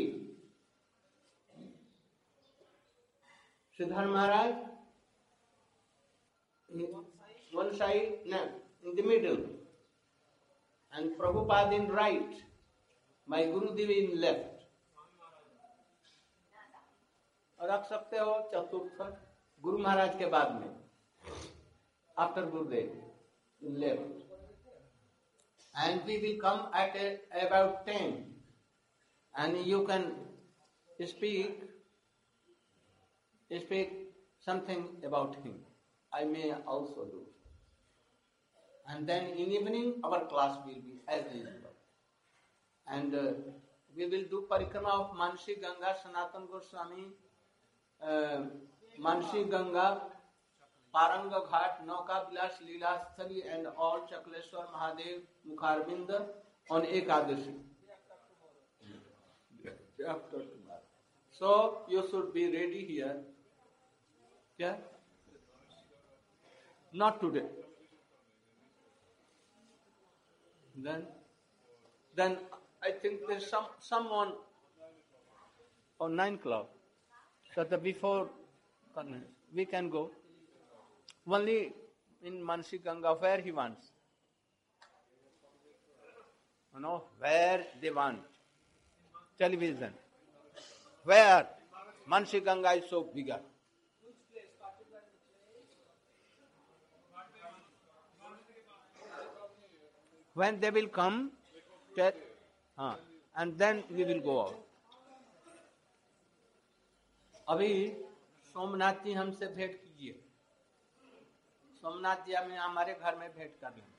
A: Sridhar Maharaj one side, no, in the middle, and Prabhupada in right, my Gurudev in left. और रख सकते हो चतुर्थ गुरु महाराज के बाद में, after Gurudev in left, and we will come at a, about ten, and you can speak speak something about him. I may also do. And then in evening our class will be as usual. And uh, we will do parikrama of Mansi Ganga, Sanatan Goswami, uh, Mansi Ganga, Paranga Ghat, Nauka Vilas, Leela Sthali, and all Chakleshwar Mahadev Mukharbind on Ekadashi. After tomorrow. So you should be ready here. Yeah? Not today. Then, then I think there's some someone on nine o'clock. So the before we can go. Only in Mansi Ganga where he wants. You know, where they want. Television. Where? Mansi Ganga is so bigger. When they will come, tell, uh, and then we will go out. अभी सोमनाथ जी हमसे भेंट कीजिए। सोमनाथ जी हमें हमारे घर में भेंट कर लें।